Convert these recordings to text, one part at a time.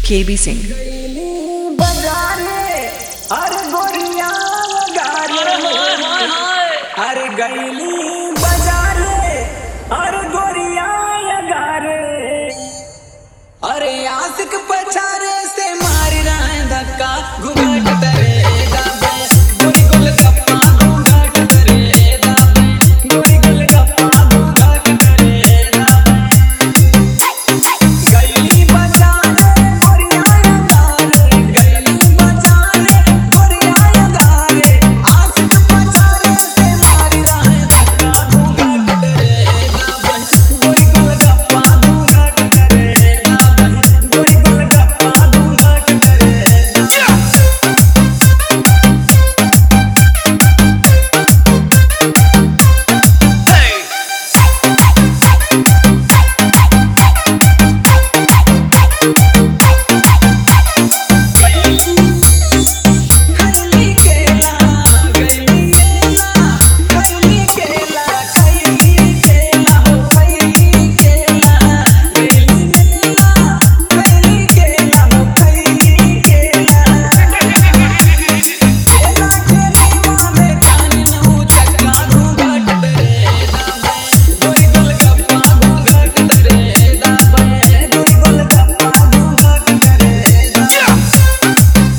KB Singh। अरे गोरिया अरे गैली बाजारे अरे गोरिया गारे अरे आशिक पछारे से मार रहा है धक्का घुघट करे दाबे गोरी गोल गप्पा घुघट करे दाबे गोरी गोल गप्पा घुघट करे दाबे गैली बाजारे गोरिया गारे गैली बाजारे गोरिया गारे आशिक पछारे से मार रहा है धक्का घुघट करे दाबे गोरी गोल गप्पा घुघट करे दाबे गोरी गोल गप्पा घुघट करे खैली केला गैली केला खैली केला खैली केला हो खैली केला गैली केला खैली केला हो खैली केला केला केला में जान नहु चक्का घुघट करे दाबे गोरी गोल गप्पा घुघट करे दाबे गोरी गोल गप्पा घुघट करे दाबे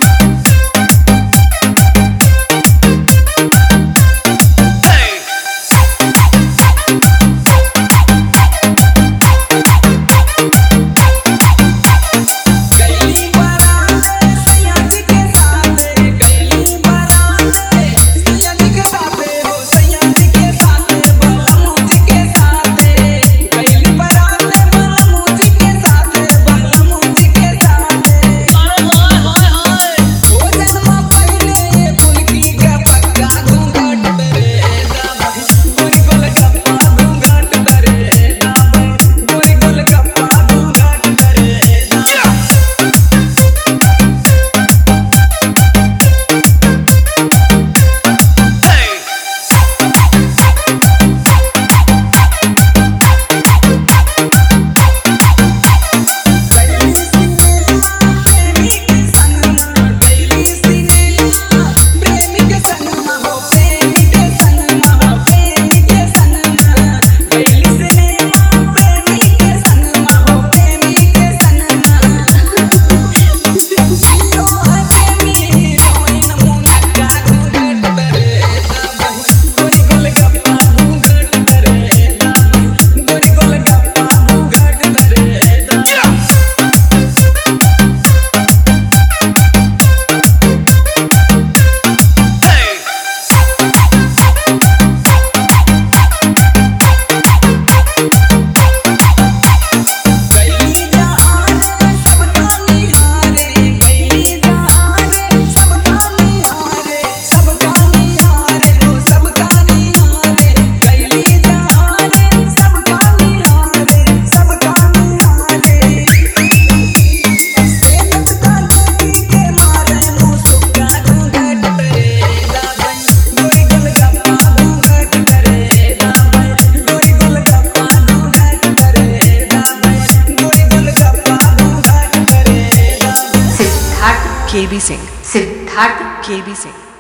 गैली बाराते सैया जी के साथे गैली बाराते सैया जी के साथे हो सैया जी के साथे बालमू जी के साथे गैली बाराते बालमू जी के साथे बालमू जी के साथे ओ जन्म पहले ये फुलकी का पक्का घूंघट करे दाबे गोरी गोल गप्पा घूंघट करे दाबे गोरी गोल गप्पा घूंघट करे दाबे गैली सिनेमा प्रेमी के संगमा गैली सिनेमा प्रेमी के संगमा हो प्रेमी के संगमा हो प्रेमी के संगमा गैली सिनेमा प्रेमी के संगमा हो प्रेमी के संगमा हीरो है प्रेमी हीरोइन मुनक्का घूंघट करे दाबे गोरी गोल गप्पा घूंघट करे दाबे गोरी गोल गप्पा घूंघट करे दाबे गैली जहारे सबका निहारे गैली जहारे सबका निहारे सबका निहारे हो सबका निहारे गैली जहारे सबका निहारे सबका निहारे सेहत का लगी के मारे मुँह सुक्का घूंघट करे दाबे गोरी गोल गप्पा घूंघट करे दाबे गोरी गोल गप्पा घूंघट करे दाबे गोरी गोल गप्पा घूंघट करे दाबे Siddharth KB Singh। Siddharth KB Singh।